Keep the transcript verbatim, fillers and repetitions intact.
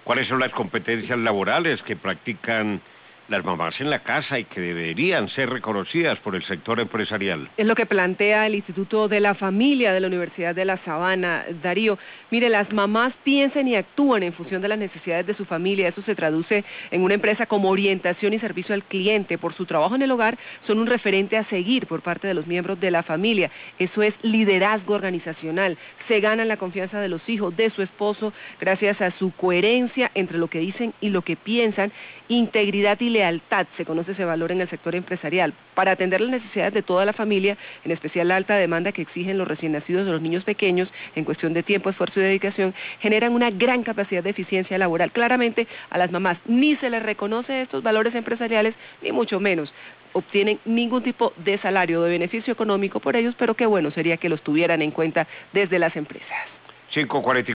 ¿Cuáles son las competencias laborales que practican las mamás en la casa y que deberían ser reconocidas por el sector empresarial? Es lo que plantea el Instituto de la Familia de la Universidad de La Sabana, Darío. Mire, las mamás piensan y actúan en función de las necesidades de su familia. Eso se traduce en una empresa como orientación y servicio al cliente. Por su trabajo en el hogar, son un referente a seguir por parte de los miembros de la familia. Eso es liderazgo organizacional. Se ganan la confianza de los hijos, de su esposo, gracias a su coherencia entre lo que dicen y lo que piensan. Integridad y lealtad, se conoce ese valor en el sector empresarial, para atender las necesidades de toda la familia, en especial la alta demanda que exigen los recién nacidos o los niños pequeños, en cuestión de tiempo, esfuerzo y dedicación, generan una gran capacidad de eficiencia laboral. Claramente a las mamás ni se les reconoce estos valores empresariales, ni mucho menos obtienen ningún tipo de salario o de beneficio económico por ellos, pero qué bueno sería que los tuvieran en cuenta desde las empresas. cinco cuarenta